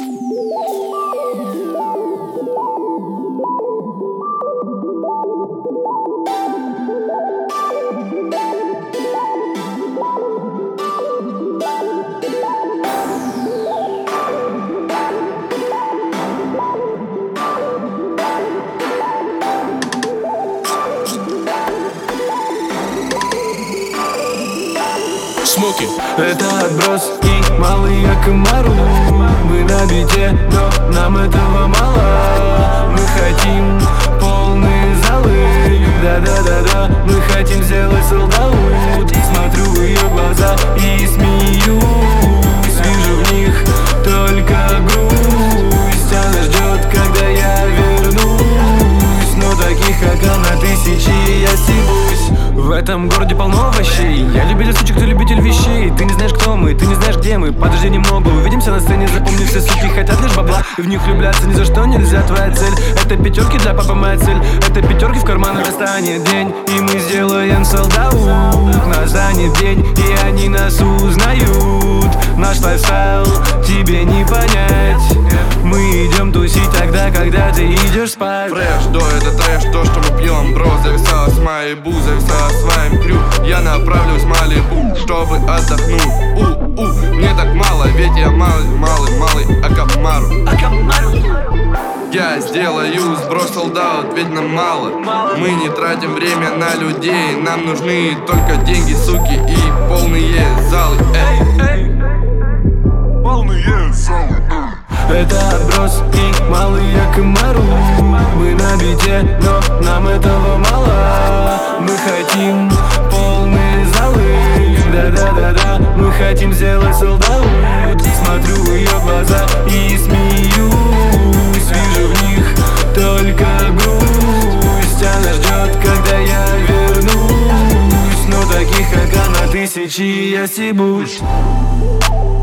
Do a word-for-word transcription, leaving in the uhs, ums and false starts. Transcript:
Смоки. Это отброс и малые комару. Мы на беде, но нам этого мало. Мы хотим полные залы. Да-да-да-да, мы хотим сделать солдаут. Смотрю в ее глаза и смеюсь. Вижу в них только грусть. Она ждет, когда я вернусь. Но таких, как она, тысячи, я стебусь. В этом городе полно овощей. Я любитель сучек, ты любитель вещей. Ты не знаешь, кто мы, ты не знаешь, где мы. Подожди немного, увидимся на сцене. Запомни, все суки хотят лишь бабла, и в них влюбляться ни за что нельзя. Твоя цель — это пятерки для папы, моя цель — это пятерки в карманах. Настанет день, и мы сделаем солдаут. Настанет день, и они нас узнают. Наш лайфстайл тебе не понять. Мы идем тусить тогда, когда ты идешь спать. Фреш, до это трэш, то, что мы пьем, бро. Зависала с моей бу, зависала с своим крю. Я направлюсь в Малибу, чтобы отдохнуть. У-у, мне так мало, ведь я малый, малый, малый Акамару. Я сделаю сброс солдат, ведь нам мало. Мы не тратим время на людей. Нам нужны только деньги, суки, и полные залы. Эй, полные залы. Это отброс и малые комару. Мы на беде, но нам этого мало. Мы хотим полные залы. Да-да-да-да, мы хотим сделать солдаут. Смотрю в ее глаза и смеюсь. Вижу в них только грусть. Она ждет, когда я вернусь. Но таких, как она, тысячи, я стебусь.